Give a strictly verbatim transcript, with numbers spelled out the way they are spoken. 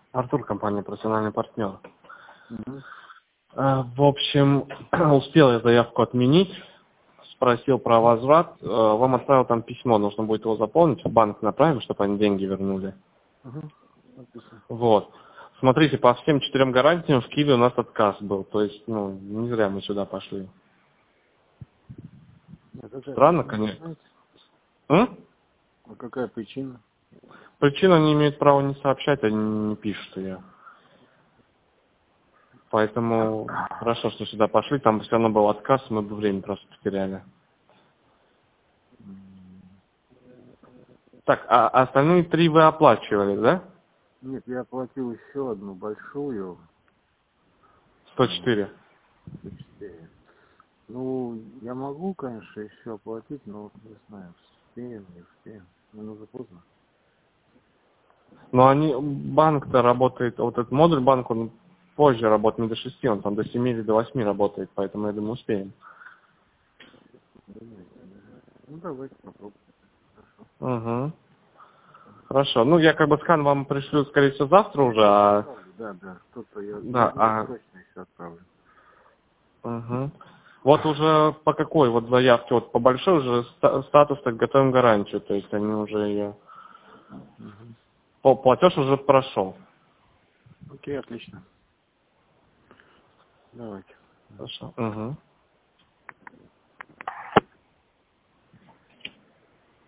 Артур, компания «Профессиональный партнер». Угу. А, В общем, успел я заявку отменить, спросил про возврат. А, Вам отправил там письмо, нужно будет его заполнить, в банк направим, чтобы они деньги вернули. Угу. Написано. Вот. Смотрите, по всем четырем гарантиям в Киеве у нас отказ был. То есть, ну, не зря мы сюда пошли. А какая Странно, причина, конечно. знаете? М? А какая причина? Причину они имеют право не сообщать, они не пишут ее. Поэтому хорошо, что сюда пошли, там все равно был отказ, мы бы время просто потеряли. М, Так, а остальные три вы оплачивали, да? Нет, я оплатил еще одну большую. сто м, четыре. сто четыре. Ну, я могу, конечно, еще оплатить, но вот не знаю, успеем, не успеем. Ну, уже поздно. Но они, банк-то работает, вот этот модуль банк, он позже работает, не до шести, он там до семи или до восьми работает, поэтому я думаю, успеем. Думаете, да? Ну, давайте попробуем. Хорошо. Угу. Хорошо. Ну, я как бы скан вам пришлю, скорее всего, завтра уже, а... Отправлю, да, да, что-то я, я Да, думаю, а... точно еще отправлю. Угу. Вот уже по какой вот заявке, вот по большой уже ста- статус, так готовим гарантию, то есть они уже ее... Угу. По- Платеж уже прошел. Окей, отлично. Давайте. Хорошо. Угу.